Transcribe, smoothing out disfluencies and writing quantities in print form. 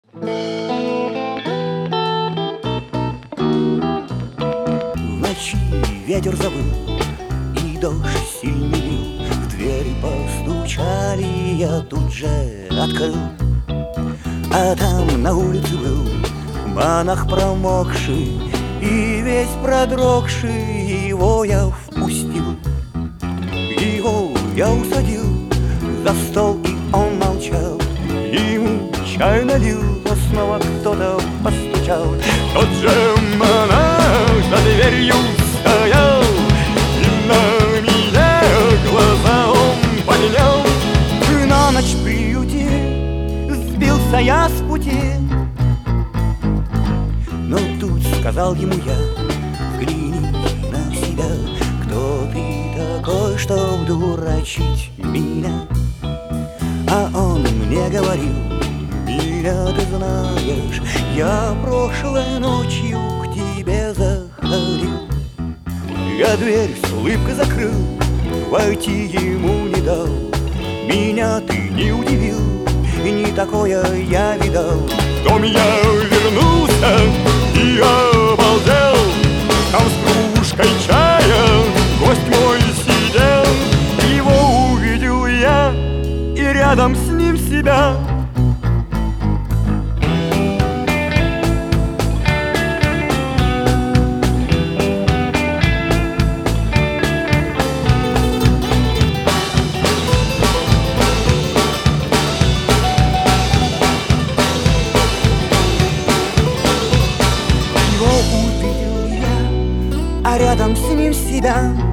В ночи ветер завыл, и дождь сильный лил. В двери постучали, я тут же открыл. А там на улице был монах промокший и весь продрогший. Его я впустил, его я усадил за стол, и он молчал. Ему чай налил, но снова кто-то постучал. Тот же монах за дверью стоял, и на меня глаза он поднял. На ночь приюти сбился я с пути, но тут сказал ему я: взгляни на себя, кто ты такой, чтоб дурачить меня? А он мне говорил: меня ты знаешь, я прошлой ночью к тебе заходил. Я дверь с улыбкой закрыл, войти ему не дал. Меня ты не удивил, и не такое я видал. Потом я вернулся и обалдел. Там с кружкой чая гость мой сидел. Его увидел я, и рядом с ним себя. А рядом с ним себя.